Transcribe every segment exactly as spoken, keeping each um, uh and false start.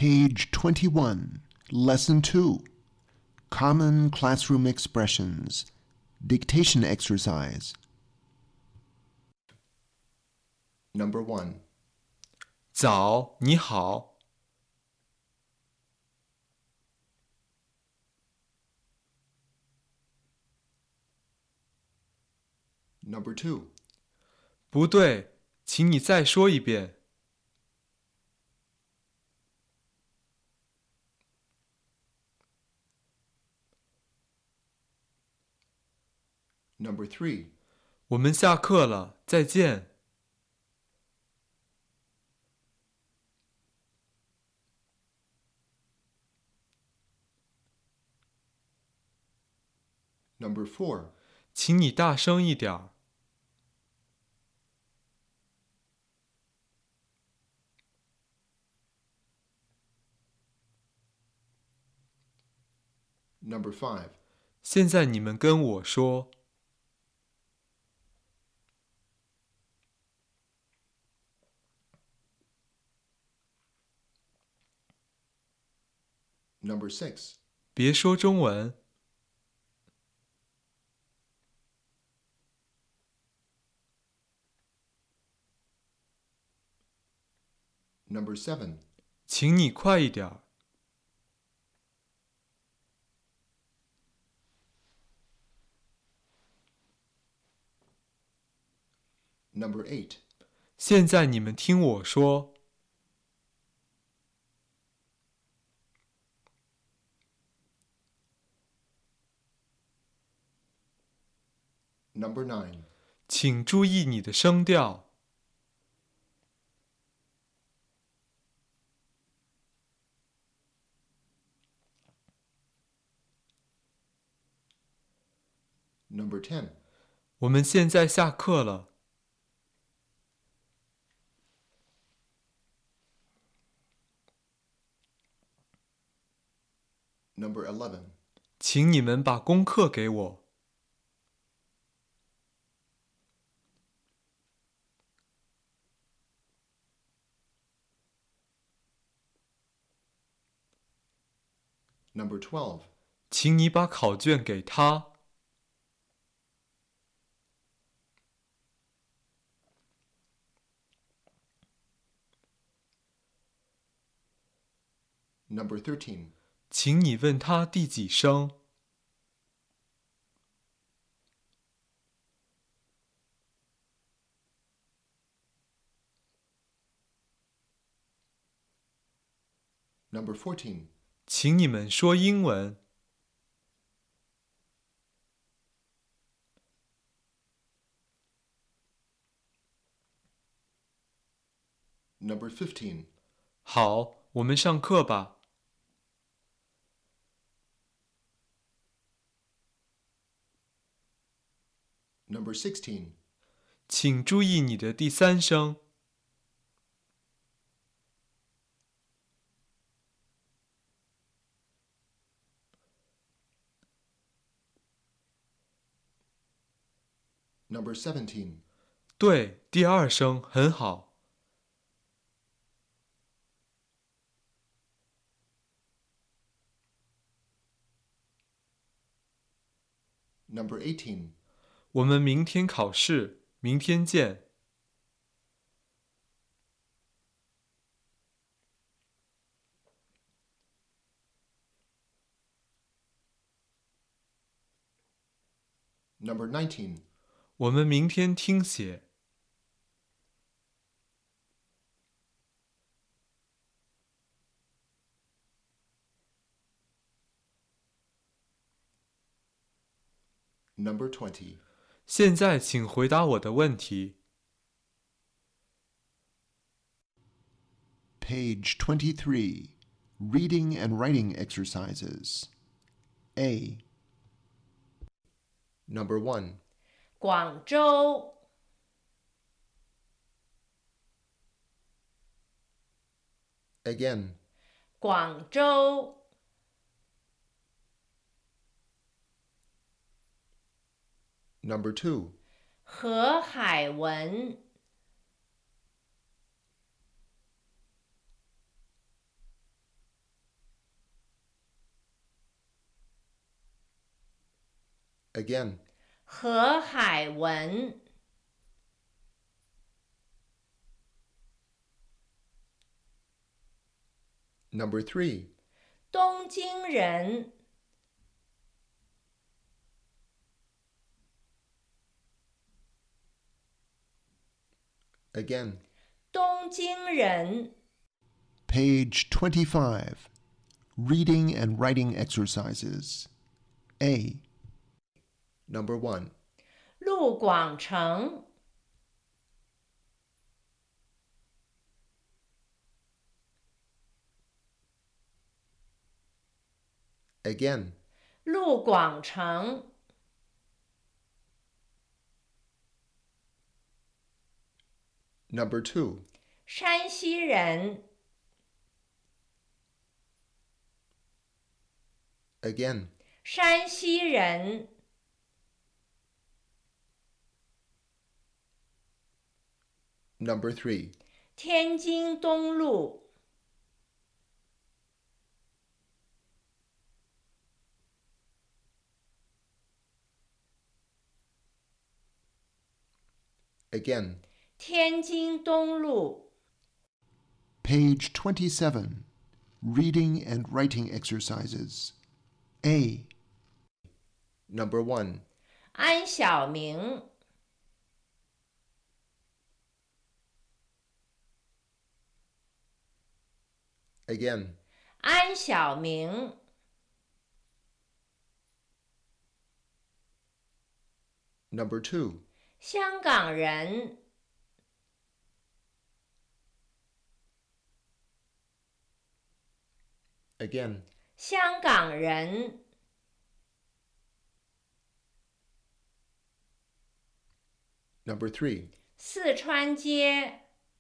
Page twenty-one, Lesson two, Common Classroom Expressions, Dictation Exercise. Number one. 早，你好。 Number two. 不对，请你再说一遍。 Number three. 我们下课了，再见。 Number four. 请你大声一点。 Number five. 现在你们跟我说。 Number six. 别说中文。 Number seven. 请你快一点。 Number eight. 现在你们听我说。 Number nine. 请注意你的声调。 Number ten. 我们现在下课了。 Number eleven. 请你们把功课给我。 Number twelve. 请你把考卷给他。 Number thirteen. 请你问他第几声。 Number fourteen. 请你们说英文。 Number fifteen. 好，我们上课吧。 Number sixteen. 请注意你的第三声。 Number seventeen. 对，第二声很好。 Number eighteen. 我们明天考试，明天见。 Number nineteen. 我们明天听写。 Number twenty. 现在请回答我的问题。 Page twenty-three, Reading and Writing Exercises. A. Number one. 广州。 Again. 广州。 Number two. 何海文。 Again. 何海文 Number three. 东京人 Again. 东京人 Page twenty-five. Reading and writing exercises. A. Number one. 陆广成 Again. 陆广成 Number two. 山西人 Again. 山西人 Number three. 天津东路 Again. 天津东路 Page twenty-seven. Reading and writing exercises. A. Number one. 安晓明 Again. 安晓明 Number two. 香港人 Again. 香港人 Number three. 四川街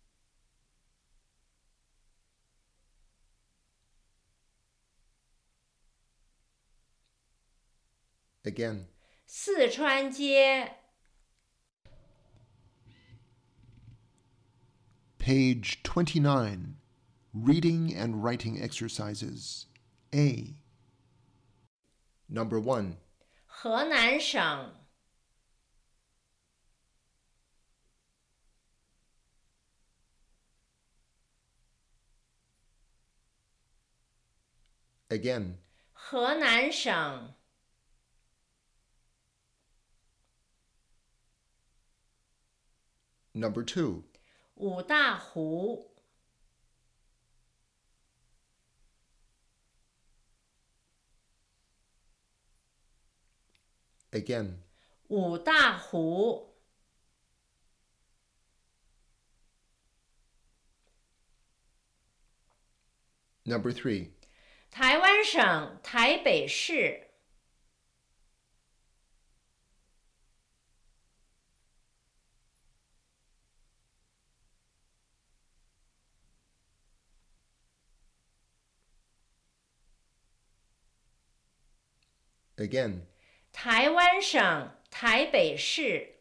Again. 四川街 Page twenty-nine. Reading and writing exercises. A. Number one. 河南省 Again. 河南省 Number two. 五大湖 Again. 五大湖 Number three. 台湾省台北市 Again. 台湾省台北市